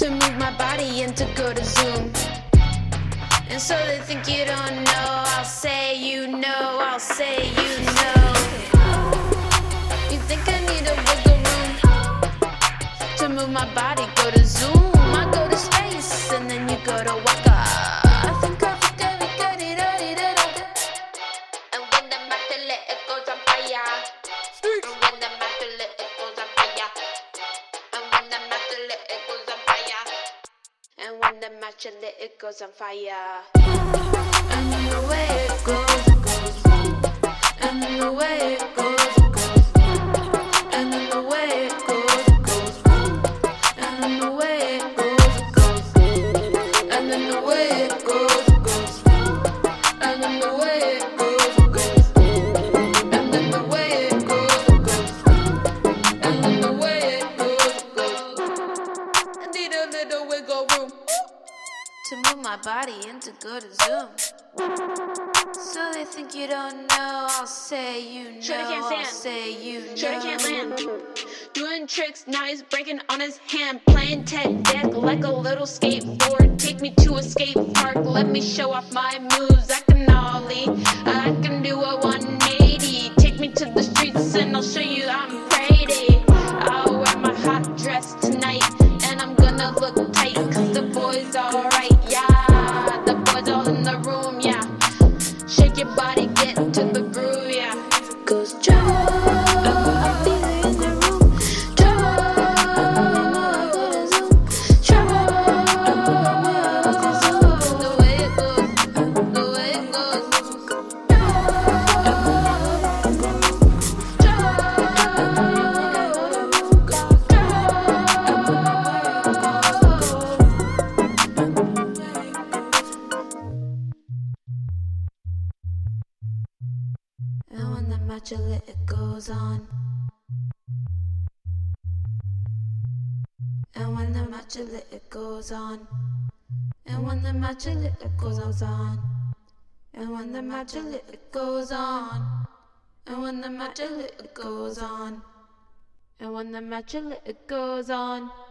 to move my body and to go to Zoom. And so they think you don't know, I'll say you know, I'll say you know. You think I need a wiggle room to move my body, go to Zoom. I go to space and then you go to Waka. I think I forget we got it. And when the matter let it goes on fire. And when the matter let it goes on fire. And when the matter let it goes on fire. And when the match lit, it goes on fire. And then the way it goes, it goes. And then the way it goes, it goes. And then the way it goes, it goes. And then the way it goes, it goes. And then the way it goes, it goes. And then the way it goes, it goes. And then the way it goes, it goes. And then the way it goes, it goes. I need a little wiggle room to move my body and to go to Zoom. So they think you don't know, I'll say you know, I'll say you know. Shorty can't land. Doing tricks, now he's breaking on his hand. Playing Ted deck like a little skateboard. Take me to a skate park, let me show off my moves. I can ollie, I can do a 180. Take me to the streets and I'll show you I'm pretty. I'll wear my hot dress tonight and I'm gonna look tight, cause the boys alright, yeah. The boys all in the room, yeah. Shake your body, get to the groove, yeah. Goes trouble, I feel it in the room. Trouble, go to Zoom. Trouble, the way it goes, the way it goes. And when the match lit, it goes on. And when the match lit, it goes on. And when the match lit, it goes on. And when the match lit, it goes on. And when the match lit, it goes on. And when the match lit, it goes on.